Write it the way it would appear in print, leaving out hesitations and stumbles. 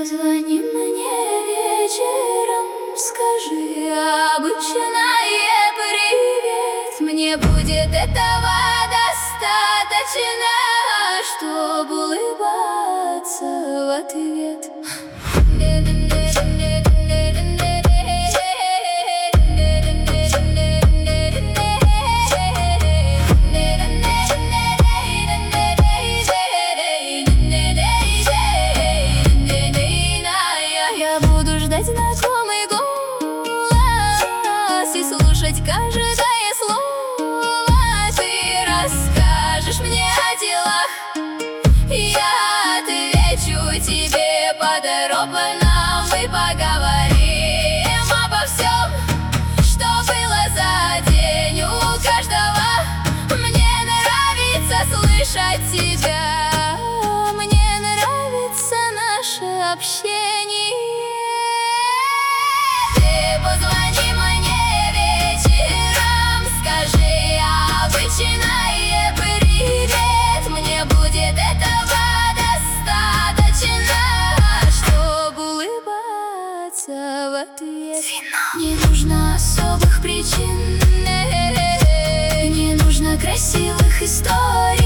Позвони мне вечером, скажи обычное привет. Мне будет этого достаточно, чтобы улыбаться в ответ. Я буду ждать знакомый голос и слушать каждое слово. Ты расскажешь мне о делах, я отвечу тебе подробно. Мы поговорим обо всем, что было за день у каждого. Мне нравится слышать тебя, мне нравится наше общение. Позвони мне вечером, скажи обычное привет. Мне будет этого достаточно, чтобы улыбаться в ответ. Не нужно особых причин, не нужно красивых историй.